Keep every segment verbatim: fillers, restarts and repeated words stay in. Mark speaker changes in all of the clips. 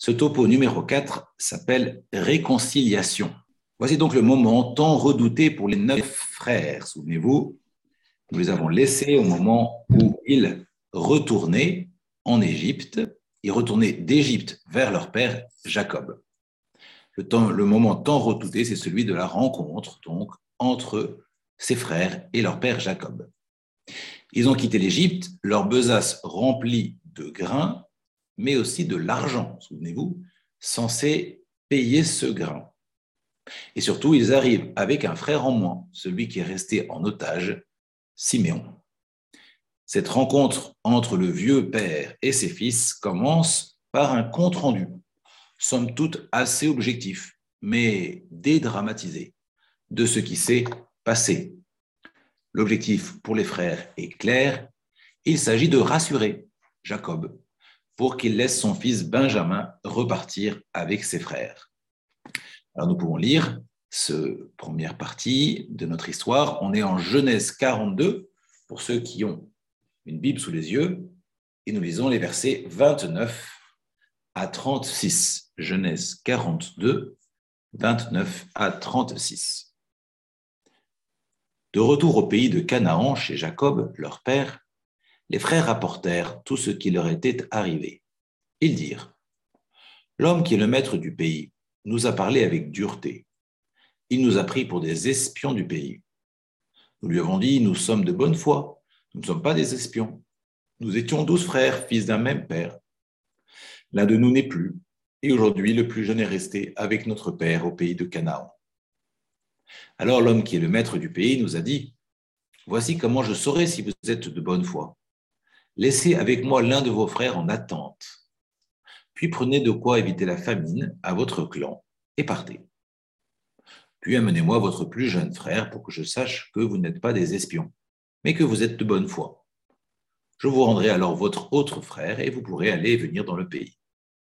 Speaker 1: Ce topo numéro quatre s'appelle réconciliation. Voici donc le moment tant redouté pour les neuf frères. Souvenez-vous, nous les avons laissés au moment où ils retournaient en Égypte. Ils retournaient d'Égypte vers leur père Jacob. Le, temps, le moment tant redouté, c'est celui de la rencontre donc entre ses frères et leur père Jacob. Ils ont quitté l'Égypte, leur besace remplie de grains, mais aussi de l'argent, souvenez-vous, censé payer ce grain. Et surtout, ils arrivent avec un frère en moins, celui qui est resté en otage, Siméon. Cette rencontre entre le vieux père et ses fils commence par un compte-rendu, somme toute assez objectif, mais dédramatisé, de ce qui s'est passé. L'objectif pour les frères est clair, il s'agit de rassurer Jacob pour qu'il laisse son fils Benjamin repartir avec ses frères. Alors nous pouvons lire cette première partie de notre histoire. On est en Genèse quarante-deux, pour ceux qui ont une Bible sous les yeux, et nous lisons les versets vingt-neuf à trente-six. Genèse quarante-deux, vingt-neuf à trente-six. De retour au pays de Canaan, chez Jacob, leur père, les frères rapportèrent tout ce qui leur était arrivé. Ils dirent : « L'homme qui est le maître du pays nous a parlé avec dureté. Il nous a pris pour des espions du pays. Nous lui avons dit : nous sommes de bonne foi, nous ne sommes pas des espions. Nous étions douze frères, fils d'un même père. L'un de nous n'est plus, et aujourd'hui le plus jeune est resté avec notre père au pays de Canaan. Alors l'homme qui est le maître du pays nous a dit : voici comment je saurai si vous êtes de bonne foi. Laissez avec moi l'un de vos frères en attente. Puis prenez de quoi éviter la famine à votre clan et partez. Puis amenez-moi votre plus jeune frère pour que je sache que vous n'êtes pas des espions, mais que vous êtes de bonne foi. Je vous rendrai alors votre autre frère et vous pourrez aller et venir dans le pays.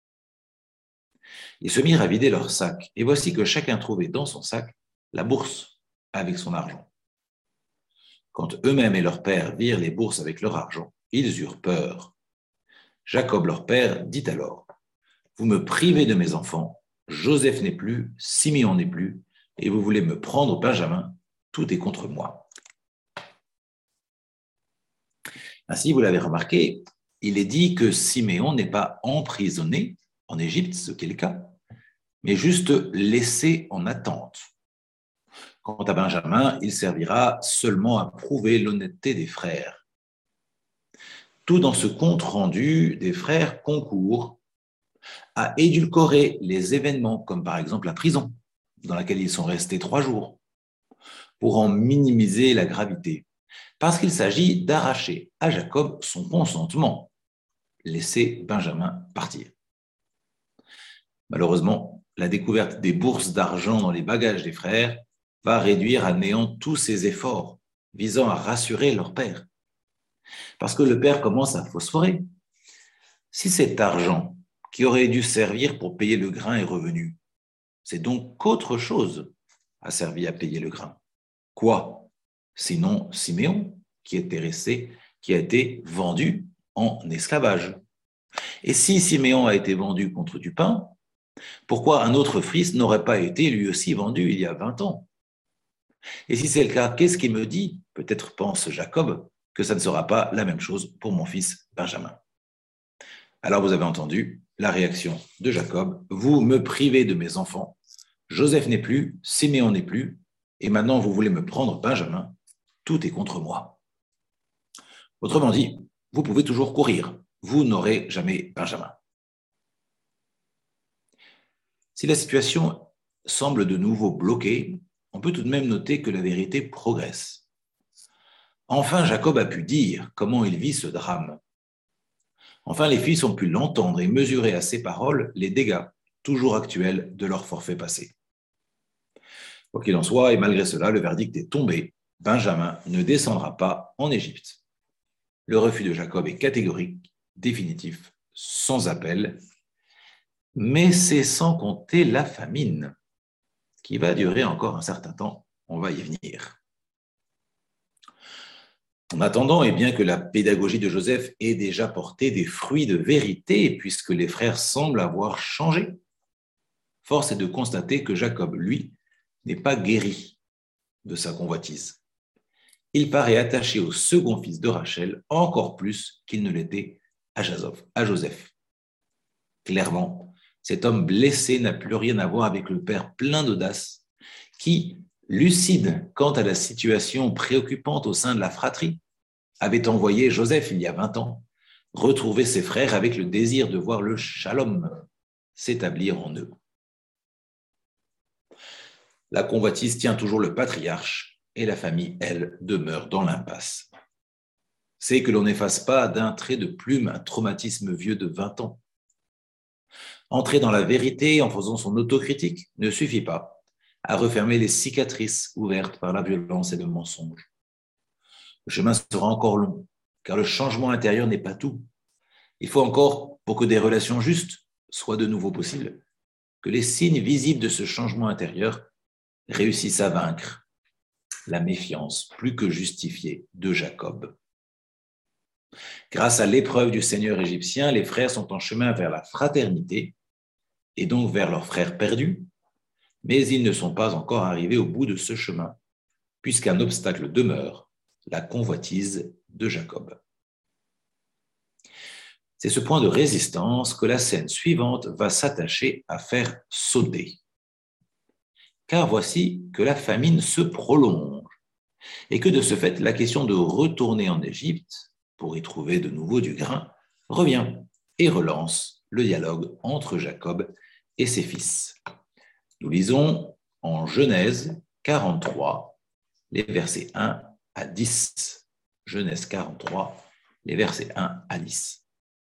Speaker 1: Ils se mirent à vider leurs sacs, et voici que chacun trouvait dans son sac la bourse avec son argent. Quand eux-mêmes et leur père virent les bourses avec leur argent, ils eurent peur. Jacob, leur père, dit alors : vous me privez de mes enfants, Joseph n'est plus, Siméon n'est plus, et vous voulez me prendre Benjamin, tout est contre moi. Ainsi, vous l'avez remarqué, il est dit que Siméon n'est pas emprisonné en Égypte, ce qui est le cas, mais juste laissé en attente. Quant à Benjamin, il servira seulement à prouver l'honnêteté des frères. Tout dans ce compte rendu des frères concourt à édulcorer les événements, comme par exemple la prison, dans laquelle ils sont restés trois jours, pour en minimiser la gravité, parce qu'il s'agit d'arracher à Jacob son consentement, laisser Benjamin partir. Malheureusement, la découverte des bourses d'argent dans les bagages des frères va réduire à néant tous ces efforts visant à rassurer leur père. Parce que le père commence à phosphorer. Si cet argent qui aurait dû servir pour payer le grain est revenu, c'est donc qu'autre chose a servi à payer le grain. Quoi ? Sinon Siméon, qui était resté, qui a été vendu en esclavage. Et si Siméon a été vendu contre du pain, pourquoi un autre fils n'aurait pas été lui aussi vendu il y a vingt ans ? Et si c'est le cas, qu'est-ce qui me dit, peut-être pense Jacob, que ça ne sera pas la même chose pour mon fils Benjamin ? Alors vous avez entendu la réaction de Jacob. Vous me privez de mes enfants. Joseph n'est plus, Siméon n'est plus, et maintenant vous voulez me prendre Benjamin. Tout est contre moi. Autrement dit, vous pouvez toujours courir. Vous n'aurez jamais Benjamin. Si la situation semble de nouveau bloquée, on peut tout de même noter que la vérité progresse. Enfin, Jacob a pu dire comment il vit ce drame. Enfin, les fils ont pu l'entendre et mesurer à ses paroles les dégâts toujours actuels de leur forfait passé. Quoi qu'il en soit, et malgré cela, le verdict est tombé. Benjamin ne descendra pas en Égypte. Le refus de Jacob est catégorique, définitif, sans appel, mais c'est sans compter la famine, qui va durer encore un certain temps. On va y venir. En attendant, et bien que la pédagogie de Joseph ait déjà porté des fruits de vérité, puisque les frères semblent avoir changé, force est de constater que Jacob, lui, n'est pas guéri de sa convoitise. Il paraît attaché au second fils de Rachel encore plus qu'il ne l'était à Joseph. Clairement, cet homme blessé n'a plus rien à voir avec le père plein d'audace qui, lucide quant à la situation préoccupante au sein de la fratrie, avait envoyé Joseph, il y a vingt ans, retrouver ses frères avec le désir de voir le shalom s'établir en eux. La convoitise tient toujours le patriarche et la famille, elle, demeure dans l'impasse. C'est que l'on n'efface pas d'un trait de plume un traumatisme vieux de vingt ans. Entrer dans la vérité en faisant son autocritique ne suffit pas à refermer les cicatrices ouvertes par la violence et le mensonge. Le chemin sera encore long, car le changement intérieur n'est pas tout. Il faut encore, pour que des relations justes soient de nouveau possibles, que les signes visibles de ce changement intérieur réussissent à vaincre la méfiance plus que justifiée de Jacob. Grâce à l'épreuve du Seigneur égyptien, les frères sont en chemin vers la fraternité et donc vers leurs frères perdus, mais ils ne sont pas encore arrivés au bout de ce chemin, puisqu'un obstacle demeure, la convoitise de Jacob. C'est ce point de résistance que la scène suivante va s'attacher à faire sauter. Car voici que la famine se prolonge et que de ce fait, la question de retourner en Égypte pour y trouver de nouveau du grain revient et relance le dialogue entre Jacob et ses fils. Nous lisons en Genèse quarante-trois, les versets un à dix. Genèse quarante-trois, les versets un à dix.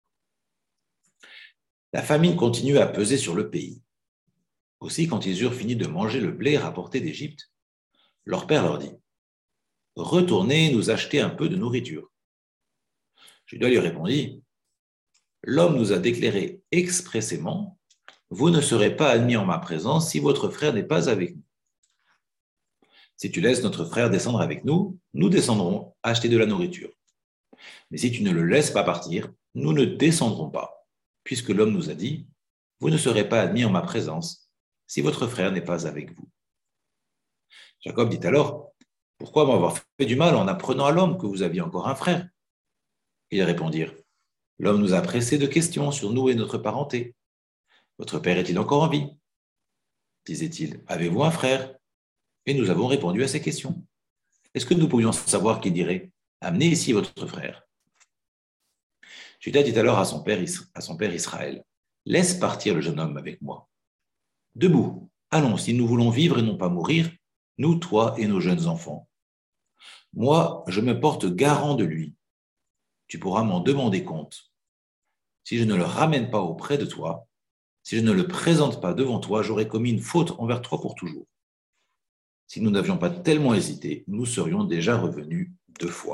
Speaker 1: La famine continue à peser sur le pays. Aussi, quand ils eurent fini de manger le blé rapporté d'Égypte, leur père leur dit « Retournez nous acheter un peu de nourriture. » Juda lui répondit « L'homme nous a déclaré expressément « Vous ne serez pas admis en ma présence si votre frère n'est pas avec nous. Si tu laisses notre frère descendre avec nous, nous descendrons acheter de la nourriture. Mais si tu ne le laisses pas partir, nous ne descendrons pas, puisque l'homme nous a dit « Vous ne serez pas admis en ma présence si votre frère n'est pas avec vous. » Jacob dit alors « Pourquoi m'avoir fait du mal en apprenant à l'homme que vous aviez encore un frère ?» Ils répondirent « L'homme nous a pressé de questions sur nous et notre parenté. Votre père est-il encore en vie ?» disait-il. « Avez-vous un frère ?» Et nous avons répondu à ces questions. Est-ce que nous pourrions savoir qu'il dirait « Amenez ici votre frère ?» Juda dit alors à son père, à son père Israël « Laisse partir le jeune homme avec moi. Debout, allons, si nous voulons vivre et non pas mourir, nous, toi et nos jeunes enfants. Moi, je me porte garant de lui. Tu pourras m'en demander compte. Si je ne le ramène pas auprès de toi, si je ne le présente pas devant toi, j'aurai commis une faute envers toi pour toujours. Si nous n'avions pas tellement hésité, nous serions déjà revenus deux fois. »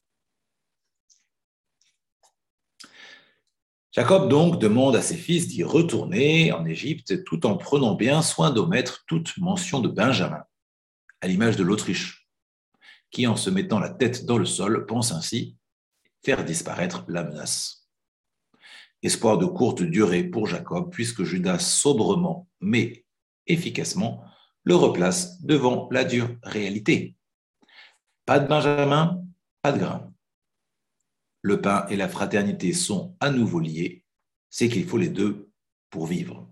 Speaker 1: Jacob donc demande à ses fils d'y retourner en Égypte tout en prenant bien soin d'omettre toute mention de Benjamin, à l'image de l'Autriche, qui en se mettant la tête dans le sol pense ainsi faire disparaître la menace. Espoir de courte durée pour Jacob, puisque Juda sobrement mais efficacement le replace devant la dure réalité. Pas de Benjamin, pas de grain. Le pain et la fraternité sont à nouveau liés, c'est qu'il faut les deux pour vivre.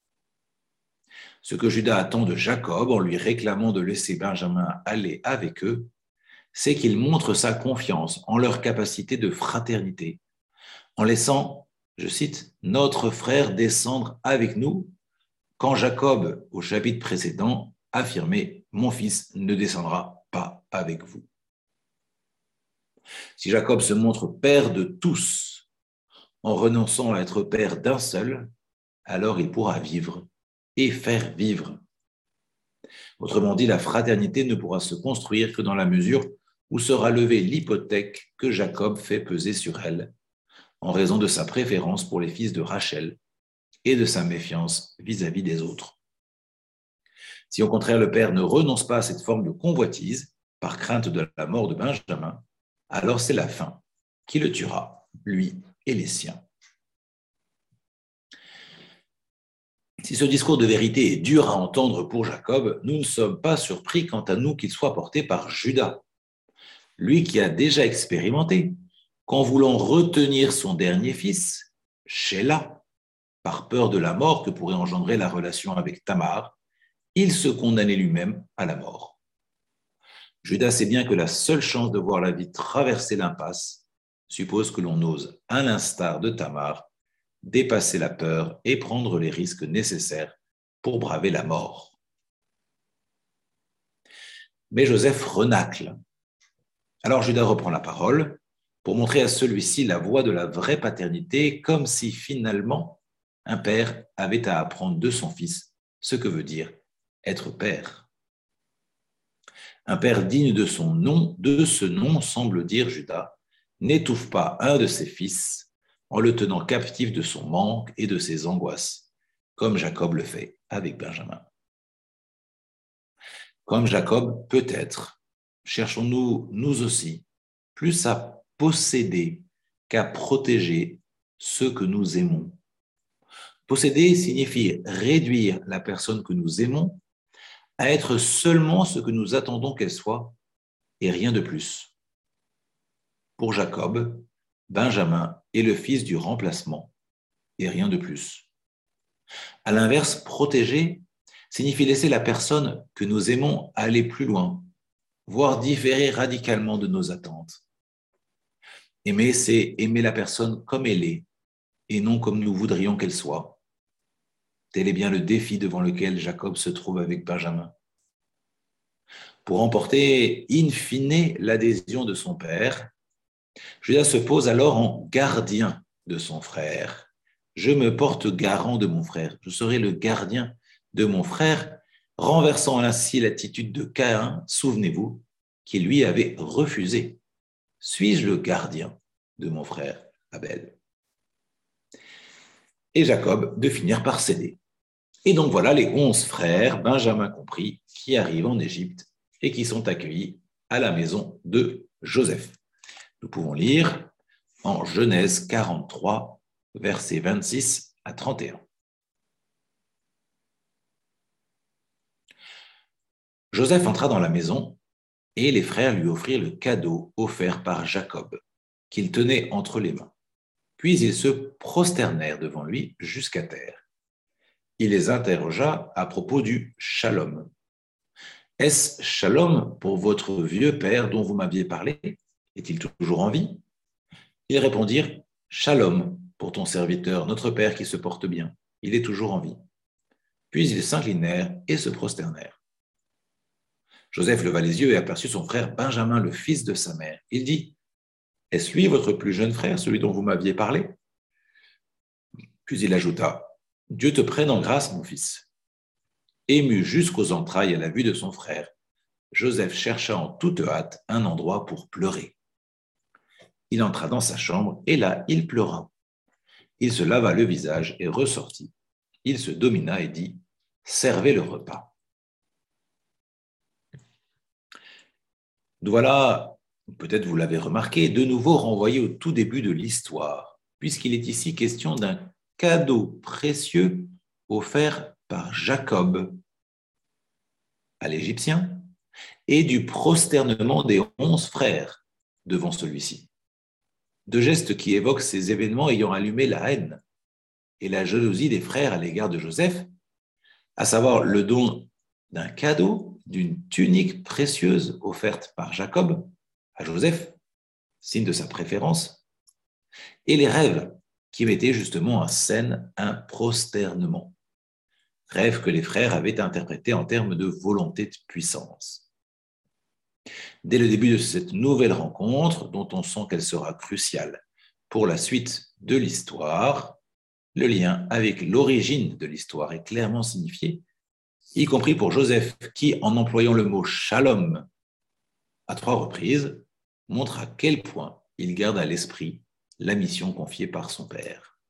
Speaker 1: Ce que Juda attend de Jacob en lui réclamant de laisser Benjamin aller avec eux, c'est qu'il montre sa confiance en leur capacité de fraternité, en laissant, je cite, « notre frère descendre avec nous », quand Jacob, au chapitre précédent, affirmait « mon fils ne descendra pas avec vous ». Si Jacob se montre père de tous, en renonçant à être père d'un seul, alors il pourra vivre et faire vivre. Autrement dit, la fraternité ne pourra se construire que dans la mesure où sera levée l'hypothèque que Jacob fait peser sur elle, en raison de sa préférence pour les fils de Rachel et de sa méfiance vis-à-vis des autres. Si au contraire le père ne renonce pas à cette forme de convoitise, par crainte de la mort de Benjamin, alors c'est la faim qui le tuera, lui et les siens. Si ce discours de vérité est dur à entendre pour Jacob, nous ne sommes pas surpris quant à nous qu'il soit porté par Judas, lui qui a déjà expérimenté qu'en voulant retenir son dernier fils, Sheila, par peur de la mort que pourrait engendrer la relation avec Tamar, il se condamnait lui-même à la mort. Judas sait bien que la seule chance de voir la vie traverser l'impasse suppose que l'on ose, à l'instar de Tamar, dépasser la peur et prendre les risques nécessaires pour braver la mort. Mais Joseph renacle. Alors Judas reprend la parole pour montrer à celui-ci la voie de la vraie paternité, comme si finalement un père avait à apprendre de son fils ce que veut dire être père. Un père digne de son nom, de ce nom, semble dire Judas, n'étouffe pas un de ses fils en le tenant captif de son manque et de ses angoisses, comme Jacob le fait avec Benjamin. Comme Jacob, peut-être, cherchons-nous, nous aussi, plus à posséder qu'à protéger ceux que nous aimons. Posséder signifie réduire la personne que nous aimons à être seulement ce que nous attendons qu'elle soit et rien de plus. Pour Jacob, Benjamin est le fils du remplacement et rien de plus. À l'inverse, protéger signifie laisser la personne que nous aimons aller plus loin, voire différer radicalement de nos attentes. Aimer, c'est aimer la personne comme elle est et non comme nous voudrions qu'elle soit. Tel est bien le défi devant lequel Jacob se trouve avec Benjamin. Pour remporter in fine l'adhésion de son père, Judas se pose alors en gardien de son frère. Je me porte garant de mon frère. Je serai le gardien de mon frère, renversant ainsi l'attitude de Caïn, souvenez-vous, qui lui avait refusé. Suis-je le gardien de mon frère Abel? Et Jacob de finir par céder. Et donc voilà les onze frères, Benjamin compris, qui arrivent en Égypte et qui sont accueillis à la maison de Joseph. Nous pouvons lire en Genèse quarante-trois, versets vingt-six à trente et un. Joseph entra dans la maison et les frères lui offrirent le cadeau offert par Jacob, qu'il tenait entre les mains. Puis ils se prosternèrent devant lui jusqu'à terre. Il les interrogea à propos du shalom. « Est-ce shalom pour votre vieux père dont vous m'aviez parlé? Est-il toujours en vie ?» Ils répondirent « Shalom pour ton serviteur, notre père qui se porte bien. Il est toujours en vie. » Puis ils s'inclinèrent et se prosternèrent. Joseph leva les yeux et aperçut son frère Benjamin, le fils de sa mère. Il dit « Est-ce lui votre plus jeune frère, celui dont vous m'aviez parlé ?» Puis il ajouta « Dieu te prenne en grâce, mon fils. » Ému jusqu'aux entrailles à la vue de son frère, Joseph chercha en toute hâte un endroit pour pleurer. Il entra dans sa chambre et là, il pleura. Il se lava le visage et ressortit. Il se domina et dit « Servez le repas. » Nous voilà, peut-être vous l'avez remarqué, de nouveau renvoyé au tout début de l'histoire, puisqu'il est ici question d'un cadeau précieux offert par Jacob à l'Égyptien et du prosternement des onze frères devant celui-ci. Deux gestes qui évoquent ces événements ayant allumé la haine et la jalousie des frères à l'égard de Joseph, à savoir le don d'un cadeau, d'une tunique précieuse offerte par Jacob à Joseph, signe de sa préférence, et les rêves qui mettaient justement en scène un prosternement, rêve que les frères avaient interprété en termes de volonté de puissance. Dès le début de cette nouvelle rencontre, dont on sent qu'elle sera cruciale pour la suite de l'histoire, le lien avec l'origine de l'histoire est clairement signifié, y compris pour Joseph, qui, en employant le mot « shalom » à trois reprises, montre à quel point il garde à l'esprit la mission confiée par son père.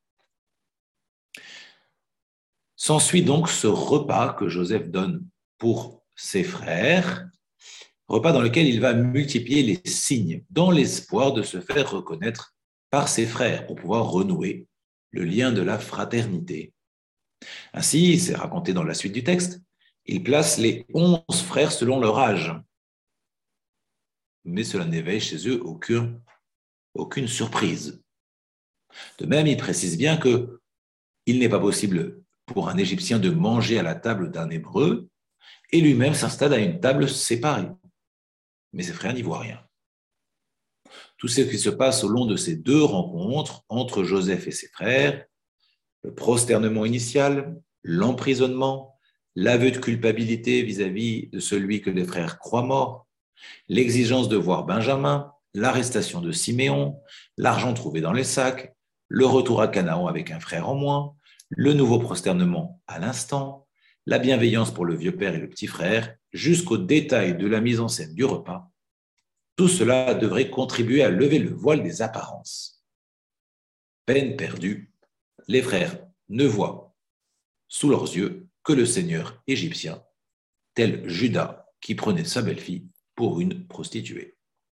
Speaker 1: S'ensuit donc ce repas que Joseph donne pour ses frères, repas dans lequel il va multiplier les signes dans l'espoir de se faire reconnaître par ses frères pour pouvoir renouer le lien de la fraternité. Ainsi, c'est raconté dans la suite du texte, il place les onze frères selon leur âge. Mais cela n'éveille chez eux aucune, aucune surprise. De même, il précise bien qu'il n'est pas possible pour un Égyptien de manger à la table d'un Hébreu et lui-même s'installe à une table séparée. Mais ses frères n'y voient rien. Tout ce qui se passe au long de ces deux rencontres entre Joseph et ses frères, le prosternement initial, l'emprisonnement, l'aveu de culpabilité vis-à-vis de celui que les frères croient mort, l'exigence de voir Benjamin, l'arrestation de Siméon, l'argent trouvé dans les sacs, le retour à Canaan avec un frère en moins, le nouveau prosternement à l'instant, la bienveillance pour le vieux père et le petit frère, jusqu'au détail de la mise en scène du repas. Tout cela devrait contribuer à lever le voile des apparences. Peine perdue, les frères ne voient sous leurs yeux que le seigneur égyptien, tel Judas qui prenait sa belle-fille pour une prostituée.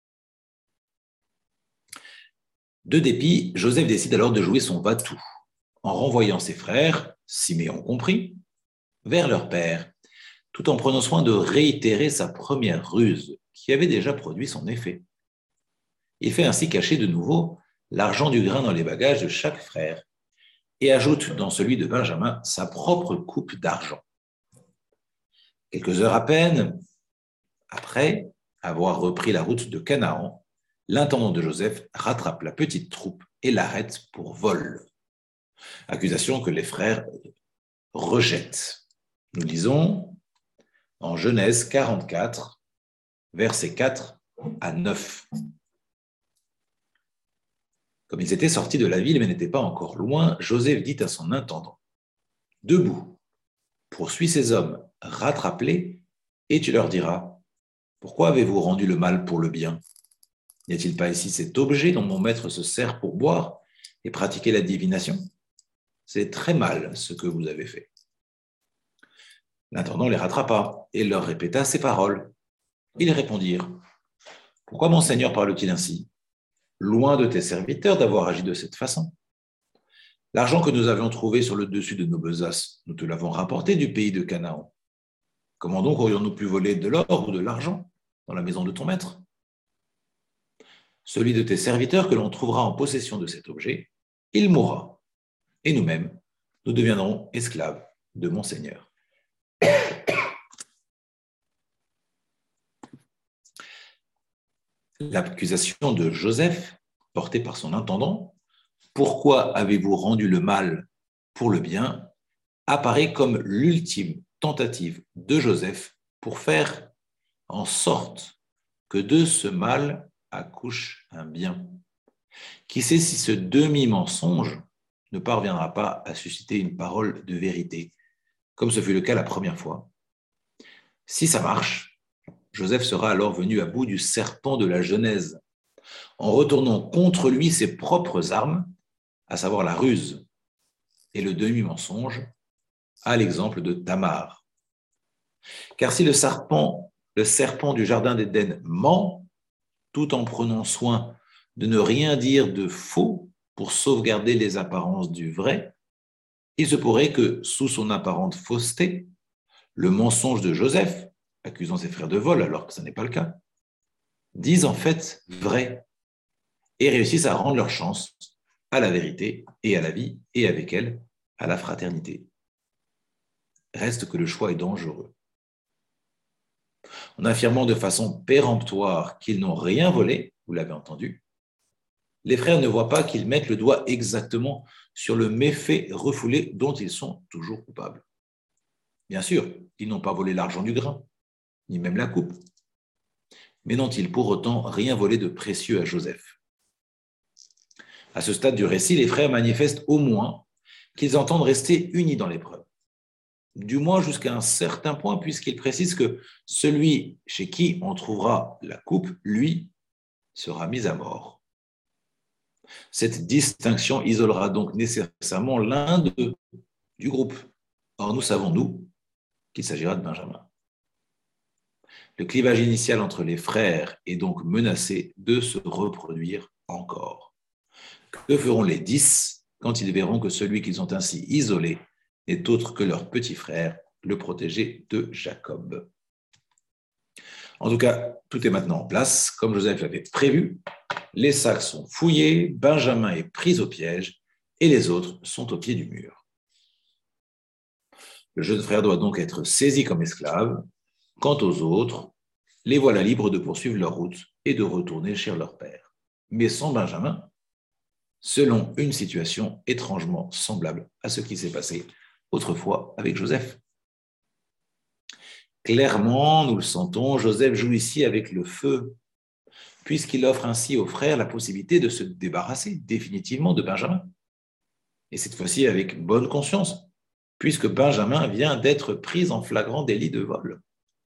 Speaker 1: De dépit, Joseph décide alors de jouer son va-tout, en renvoyant ses frères, Siméon compris, vers leur père, tout en prenant soin de réitérer sa première ruse, qui avait déjà produit son effet. Il fait ainsi cacher de nouveau l'argent du grain dans les bagages de chaque frère et ajoute dans celui de Benjamin sa propre coupe d'argent. Quelques heures à peine après avoir repris la route de Canaan, l'intendant de Joseph rattrape la petite troupe et l'arrête pour vol. Accusation que les frères rejettent. Nous lisons en Genèse quarante-quatre, versets quatre à neuf. Comme ils étaient sortis de la ville mais n'étaient pas encore loin, Joseph dit à son intendant, « Debout, poursuis ces hommes, rattrape-les, et tu leur diras, pourquoi avez-vous rendu le mal pour le bien ? N'y a-t-il pas ici cet objet dont mon maître se sert pour boire et pratiquer la divination ? C'est très mal ce que vous avez fait. » L'intendant les rattrapa et leur répéta ces paroles. Ils répondirent, « Pourquoi mon Seigneur parle-t-il ainsi ? Loin de tes serviteurs d'avoir agi de cette façon. L'argent que nous avions trouvé sur le dessus de nos besaces, nous te l'avons rapporté du pays de Canaan. Comment donc aurions-nous pu voler de l'or ou de l'argent dans la maison de ton maître ? Celui de tes serviteurs que l'on trouvera en possession de cet objet, il mourra, et nous-mêmes, nous deviendrons esclaves de mon Seigneur. » L'accusation de Joseph, portée par son intendant, « Pourquoi avez-vous rendu le mal pour le bien ?» apparaît comme l'ultime tentative de Joseph pour faire en sorte que de ce mal accouche un bien. Qui sait si ce demi-mensonge ne parviendra pas à susciter une parole de vérité, comme ce fut le cas la première fois. Si ça marche, Joseph sera alors venu à bout du serpent de la Genèse, en retournant contre lui ses propres armes, à savoir la ruse et le demi-mensonge, à l'exemple de Tamar. Car si le serpent, le serpent du jardin d'Éden ment, tout en prenant soin de ne rien dire de faux pour sauvegarder les apparences du vrai, il se pourrait que, sous son apparente fausseté, le mensonge de Joseph, accusant ses frères de vol alors que ce n'est pas le cas, dise en fait vrai et réussissent à rendre leur chance à la vérité et à la vie et avec elle à la fraternité. Reste que le choix est dangereux. En affirmant de façon péremptoire qu'ils n'ont rien volé, vous l'avez entendu, les frères ne voient pas qu'ils mettent le doigt exactement sur le méfait refoulé dont ils sont toujours coupables. Bien sûr, ils n'ont pas volé l'argent du grain, ni même la coupe, mais n'ont-ils pour autant rien volé de précieux à Joseph. À ce stade du récit, les frères manifestent au moins qu'ils entendent rester unis dans l'épreuve, du moins jusqu'à un certain point, puisqu'ils précisent que celui chez qui on trouvera la coupe, lui, sera mis à mort. Cette distinction isolera donc nécessairement l'un d'eux du groupe. Or, nous savons, nous, qu'il s'agira de Benjamin. Le clivage initial entre les frères est donc menacé de se reproduire encore. Que feront les dix quand ils verront que celui qu'ils ont ainsi isolé n'est autre que leur petit frère, le protégé de Jacob? En tout cas, tout est maintenant en place. Comme Joseph l'avait prévu, les sacs sont fouillés, Benjamin est pris au piège et les autres sont au pied du mur. Le jeune frère doit donc être saisi comme esclave. Quant aux autres, les voilà libres de poursuivre leur route et de retourner chez leur père. Mais sans Benjamin, selon une situation étrangement semblable à ce qui s'est passé autrefois avec Joseph. Clairement, nous le sentons, Joseph joue ici avec le feu, puisqu'il offre ainsi aux frères la possibilité de se débarrasser définitivement de Benjamin. Et cette fois-ci avec bonne conscience, puisque Benjamin vient d'être pris en flagrant délit de vol.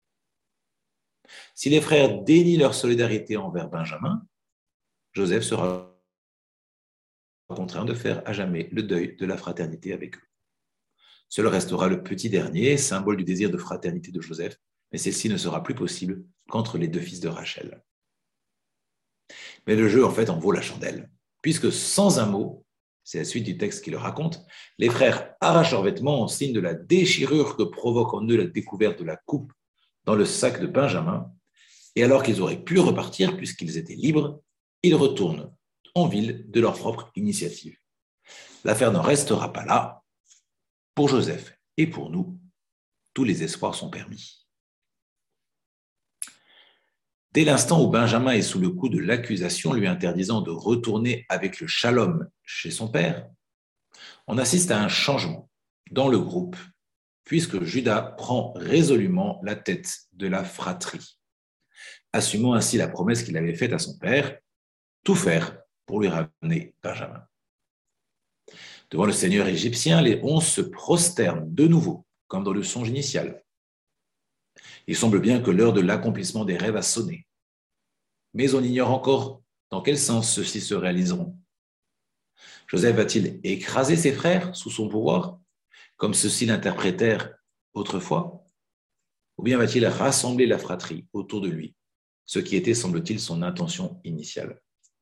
Speaker 1: Si les frères dénient leur solidarité envers Benjamin, Joseph sera contraint de faire à jamais le deuil de la fraternité avec eux. Seul restera le petit dernier, symbole du désir de fraternité de Joseph, mais celle-ci ne sera plus possible qu'entre les deux fils de Rachel. Mais le jeu, en fait, en vaut la chandelle, puisque sans un mot, c'est la suite du texte qui le raconte, les frères arrachent leurs vêtements en signe de la déchirure que provoque en eux la découverte de la coupe dans le sac de Benjamin, et alors qu'ils auraient pu repartir, puisqu'ils étaient libres, ils retournent en ville de leur propre initiative. L'affaire n'en restera pas là. Pour Joseph et pour nous, tous les espoirs sont permis. Dès l'instant où Benjamin est sous le coup de l'accusation lui interdisant de retourner avec le shalom chez son père, on assiste à un changement dans le groupe, puisque Judas prend résolument la tête de la fratrie, assumant ainsi la promesse qu'il avait faite à son père, tout faire pour lui ramener Benjamin. Devant le seigneur égyptien, les onze se prosternent de nouveau, comme dans le songe initial. Il semble bien que l'heure de l'accomplissement des rêves a sonné. Mais on ignore encore dans quel sens ceux-ci se réaliseront. Joseph va-t-il écraser ses frères sous son pouvoir, comme ceux-ci l'interprétèrent autrefois, ou bien va-t-il rassembler la fratrie autour de lui, ce qui était, semble-t-il, son intention initiale?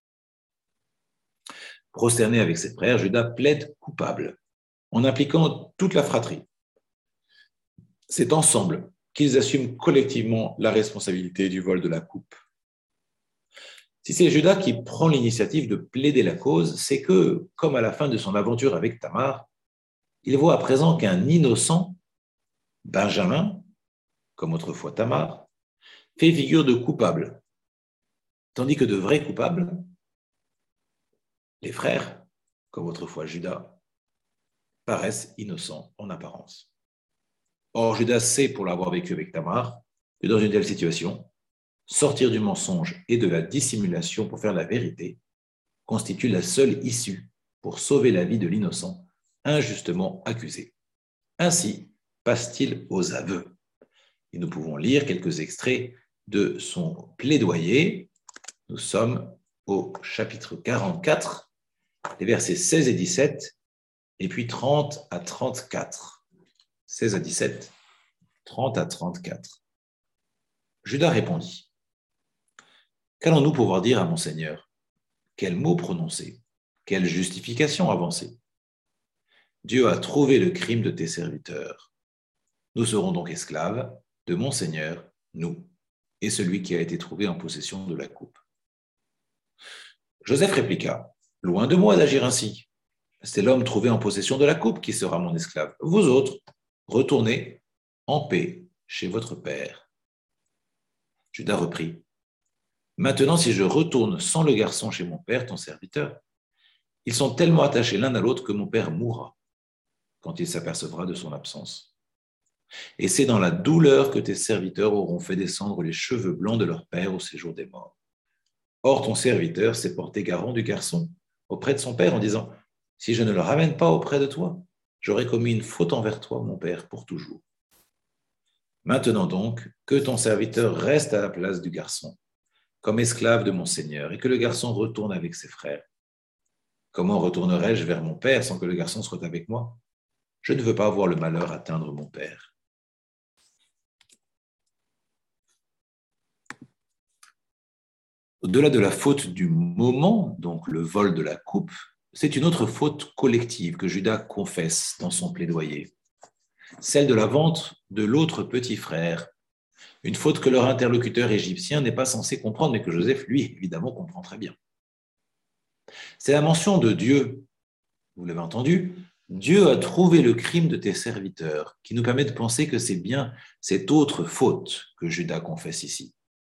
Speaker 1: Prosterné avec ses frères, Judas plaide coupable, en impliquant toute la fratrie. C'est ensemble qu'ils assument collectivement la responsabilité du vol de la coupe. Si c'est Judas qui prend l'initiative de plaider la cause, c'est que, comme à la fin de son aventure avec Tamar, il voit à présent qu'un innocent, Benjamin, comme autrefois Tamar, fait figure de coupable, tandis que de vrais coupables, les frères, comme autrefois Judas, paraissent innocents en apparence. Or, Judas sait, pour l'avoir vécu avec Tamar, que dans une telle situation, sortir du mensonge et de la dissimulation pour faire la vérité constitue la seule issue pour sauver la vie de l'innocent injustement accusé. Ainsi passe-t-il aux aveux. Et nous pouvons lire quelques extraits de son plaidoyer. Nous sommes au chapitre quarante-quatre, les versets seize et dix-sept, et puis trente à trente-quatre. seize à dix-sept, trente à trente-quatre. Judas répondit: qu'allons-nous pouvoir dire à mon Seigneur? Quels mots prononcer? Quelle justification avancer? Dieu a trouvé le crime de tes serviteurs. Nous serons donc esclaves de mon Seigneur, nous, et celui qui a été trouvé en possession de la coupe. Joseph répliqua: loin de moi d'agir ainsi. C'est l'homme trouvé en possession de la coupe qui sera mon esclave. Vous autres, retournez en paix chez votre père. Judas reprit: maintenant, si je retourne sans le garçon chez mon père, ton serviteur, ils sont tellement attachés l'un à l'autre que mon père mourra quand il s'apercevra de son absence. Et c'est dans la douleur que tes serviteurs auront fait descendre les cheveux blancs de leur père au séjour des morts. Or, ton serviteur s'est porté garant du garçon auprès de son père en disant: si je ne le ramène pas auprès de toi, j'aurai commis une faute envers toi, mon père, pour toujours. Maintenant donc, que ton serviteur reste à la place du garçon, comme esclave de mon Seigneur, et que le garçon retourne avec ses frères. Comment retournerai-je vers mon père sans que le garçon soit avec moi? Je ne veux pas voir le malheur atteindre mon père. Au-delà de la faute du moment, donc le vol de la coupe, c'est une autre faute collective que Judas confesse dans son plaidoyer, celle de la vente de l'autre petit frère, une faute que leur interlocuteur égyptien n'est pas censé comprendre, mais que Joseph, lui, évidemment, comprend très bien. C'est la mention de Dieu, vous l'avez entendu, Dieu a trouvé le crime de tes serviteurs, qui nous permet de penser que c'est bien cette autre faute que Judas confesse ici.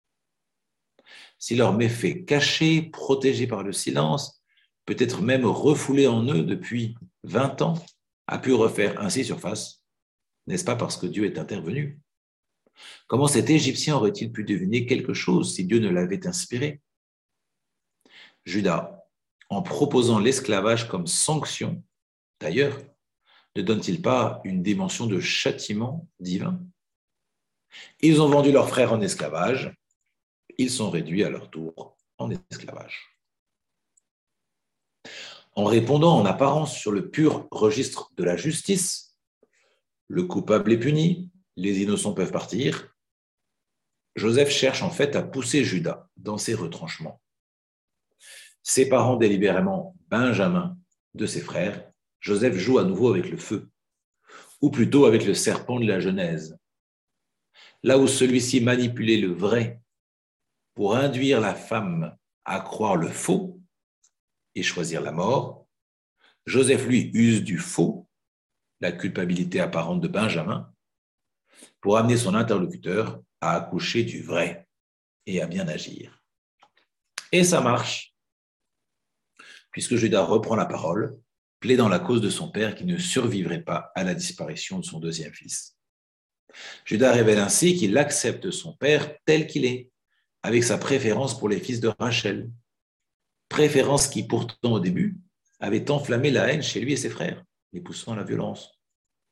Speaker 1: Si leur méfait caché, protégé par le silence, peut-être même refoulé en eux depuis vingt ans, a pu refaire ainsi surface, n'est-ce pas parce que Dieu est intervenu? Comment cet Égyptien aurait-il pu deviner quelque chose si Dieu ne l'avait inspiré? Judas, en proposant l'esclavage comme sanction, d'ailleurs, ne donne-t-il pas une dimension de châtiment divin? Ils ont vendu leurs frères en esclavage, ils sont réduits à leur tour en esclavage. En répondant en apparence sur le pur registre de la justice, le coupable est puni, les innocents peuvent partir, Joseph cherche en fait à pousser Judas dans ses retranchements. Séparant délibérément Benjamin de ses frères, Joseph joue à nouveau avec le feu, ou plutôt avec le serpent de la Genèse. Là où celui-ci manipulait le vrai pour induire la femme à croire le faux et choisir la mort, Joseph, lui, use du faux, la culpabilité apparente de Benjamin, pour amener son interlocuteur à accoucher du vrai et à bien agir. Et ça marche, puisque Judas reprend la parole, plaidant la cause de son père qui ne survivrait pas à la disparition de son deuxième fils. Judas révèle ainsi qu'il accepte son père tel qu'il est, avec sa préférence pour les fils de Rachel, préférence qui pourtant au début avait enflammé la haine chez lui et ses frères, les poussant à la violence.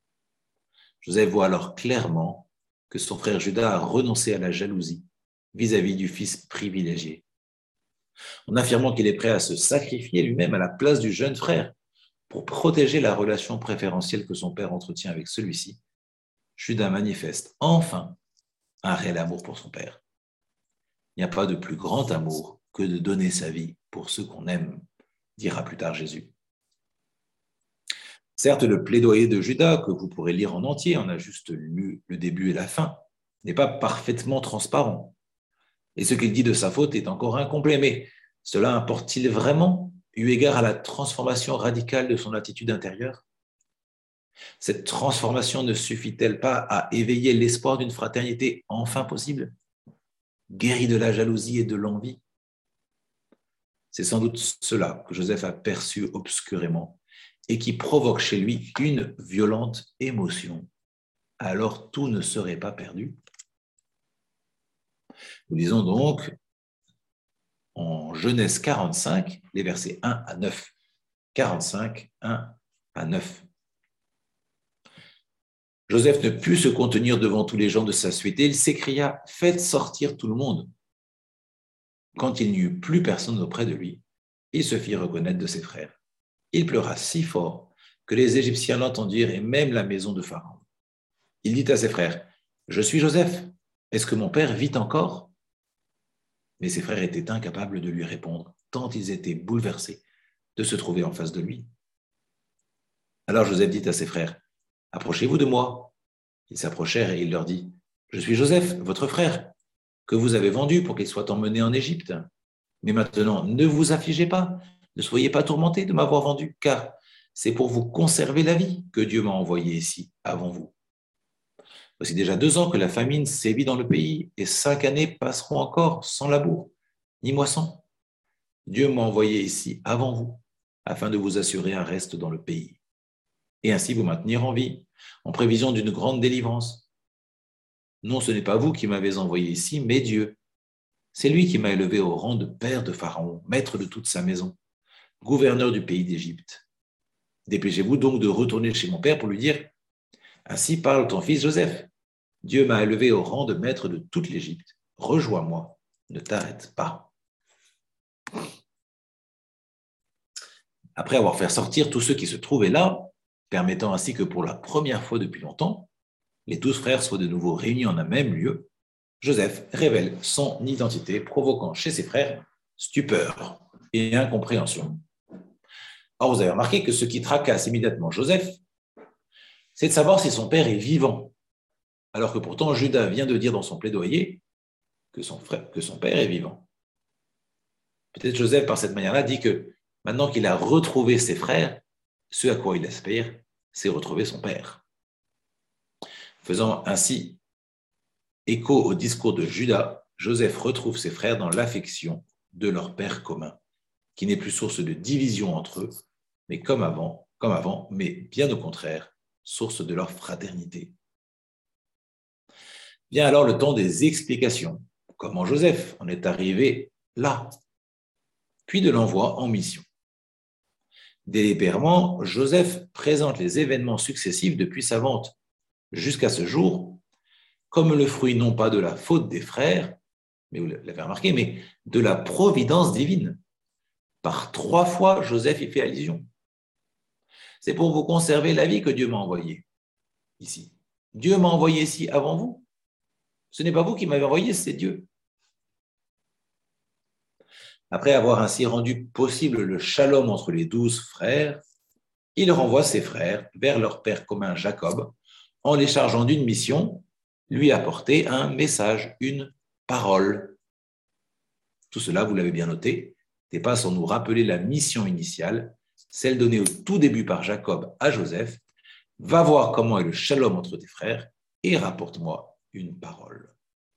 Speaker 1: Joseph voit alors clairement que son frère Judas a renoncé à la jalousie vis-à-vis du fils privilégié, en affirmant qu'il est prêt à se sacrifier lui-même à la place du jeune frère pour protéger la relation préférentielle que son père entretient avec celui-ci. Judas manifeste enfin un réel amour pour son père. Il n'y a pas de plus grand amour que de donner sa vie pour ceux qu'on aime, dira plus tard Jésus. Certes, le plaidoyer de Judas, que vous pourrez lire en entier, on a juste lu le début et la fin, n'est pas parfaitement transparent. Et ce qu'il dit de sa faute est encore incomplet, mais cela importe-t-il vraiment, eu égard à la transformation radicale de son attitude intérieure? Cette transformation ne suffit-elle pas à éveiller l'espoir d'une fraternité enfin possible, guérie de la jalousie et de l'envie? C'est sans doute cela que Joseph a perçu obscurément et qui provoque chez lui une violente émotion. Alors tout ne serait pas perdu. Nous lisons donc en Genèse quarante-cinq, les versets un à neuf. quarante-cinq, un à neuf. Joseph ne put se contenir devant tous les gens de sa suite et il s'écria « Faites sortir tout le monde ». Quand il n'y eut plus personne auprès de lui, il se fit reconnaître de ses frères. Il pleura si fort que les Égyptiens l'entendirent et même la maison de Pharaon. Il dit à ses frères « Je suis Joseph, est-ce que mon père vit encore ?» Mais ses frères étaient incapables de lui répondre, tant ils étaient bouleversés de se trouver en face de lui. Alors Joseph dit à ses frères « Approchez-vous de moi. » Ils s'approchèrent et il leur dit « Je suis Joseph, votre frère, que vous avez vendu pour qu'il soit emmené en Égypte. Mais maintenant, ne vous affligez pas, ne soyez pas tourmentés de m'avoir vendu, car c'est pour vous conserver la vie que Dieu m'a envoyé ici avant vous. Voici déjà deux ans que la famine sévit dans le pays et cinq années passeront encore sans labour, ni moisson. Dieu m'a envoyé ici avant vous, afin de vous assurer un reste dans le pays, et ainsi vous maintenir en vie, en prévision d'une grande délivrance. Non, ce n'est pas vous qui m'avez envoyé ici, mais Dieu. C'est lui qui m'a élevé au rang de père de Pharaon, maître de toute sa maison, gouverneur du pays d'Égypte. Dépêchez-vous donc de retourner chez mon père pour lui dire « Ainsi parle ton fils Joseph. Dieu m'a élevé au rang de maître de toute l'Égypte. Rejoins-moi, ne t'arrête pas. » Après avoir fait sortir tous ceux qui se trouvaient là, permettant ainsi que pour la première fois depuis longtemps, les douze frères soient de nouveau réunis en un même lieu, Joseph révèle son identité, provoquant chez ses frères stupeur et incompréhension. Or, vous avez remarqué que ce qui tracasse immédiatement Joseph, c'est de savoir si son père est vivant, alors que pourtant Judas vient de dire dans son plaidoyer que son, frère, que son père est vivant. Peut-être Joseph, par cette manière-là, dit que maintenant qu'il a retrouvé ses frères, ce à quoi il aspire, c'est retrouver son père. Faisant ainsi écho au discours de Judas, Joseph retrouve ses frères dans l'affection de leur père commun, qui n'est plus source de division entre eux, mais comme avant, comme avant, mais bien au contraire, source de leur fraternité. Vient alors le temps des explications. Comment Joseph en est arrivé là, puis de l'envoi en mission. Délibérément, Joseph présente les événements successifs depuis sa vente jusqu'à ce jour comme le fruit non pas de la faute des frères, mais vous l'avez remarqué, mais de la providence divine. Par trois fois, Joseph y fait allusion. C'est pour vous conserver la vie que Dieu m'a envoyé ici. Dieu m'a envoyé ici avant vous. Ce n'est pas vous qui m'avez envoyé, c'est Dieu. Après avoir ainsi rendu possible le shalom entre les douze frères, il renvoie ses frères vers leur père commun Jacob en les chargeant d'une mission, lui apporter un message, une parole. Tout cela, vous l'avez bien noté, n'est pas sans nous rappeler la mission initiale, celle donnée au tout début par Jacob à Joseph. Va voir comment est le shalom entre tes frères et rapporte-moi une parole.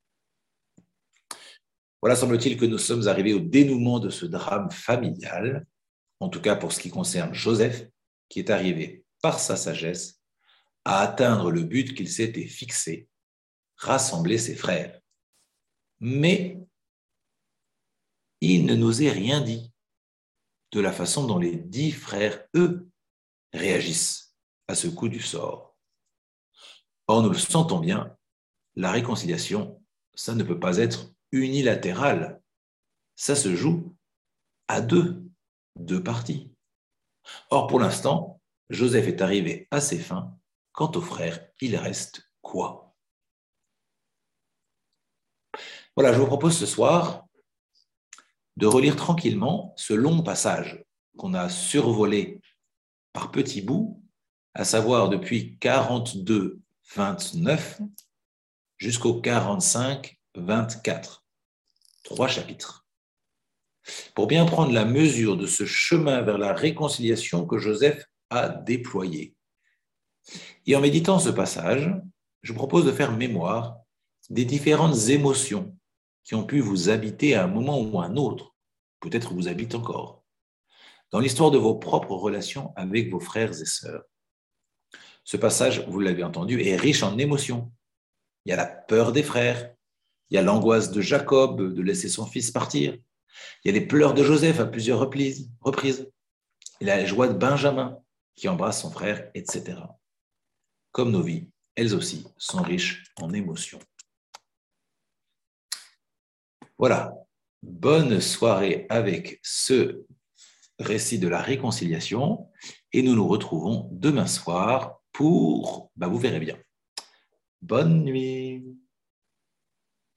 Speaker 1: Voilà, semble-t-il que nous sommes arrivés au dénouement de ce drame familial, en tout cas pour ce qui concerne Joseph, qui est arrivé par sa sagesse à atteindre le but qu'il s'était fixé, rassembler ses frères. Mais il ne nous est rien dit de la façon dont les dix frères, eux, réagissent à ce coup du sort. Or, nous le sentons bien, la réconciliation, ça ne peut pas être unilatéral. Ça se joue à deux, deux parties. Or, pour l'instant, Joseph est arrivé à ses fins. Quant aux frères, il reste quoi? Voilà, je vous propose ce soir de relire tranquillement ce long passage qu'on a survolé par petits bouts, à savoir depuis quarante-deux vingt-neuf jusqu'au quarante-cinq vingt-quatre. Trois chapitres. Pour bien prendre la mesure de ce chemin vers la réconciliation que Joseph a déployé. Et en méditant ce passage, je vous propose de faire mémoire des différentes émotions qui ont pu vous habiter à un moment ou à un autre, peut-être vous habitent encore, dans l'histoire de vos propres relations avec vos frères et sœurs. Ce passage, vous l'avez entendu, est riche en émotions. Il y a la peur des frères, il y a l'angoisse de Jacob de laisser son fils partir, il y a les pleurs de Joseph à plusieurs reprises, il y a la joie de Benjamin qui embrasse son frère, et cetera. Comme nos vies, elles aussi sont riches en émotions. Voilà, bonne soirée avec ce récit de la réconciliation et nous nous retrouvons demain soir pour, bah vous verrez bien. Bonne nuit.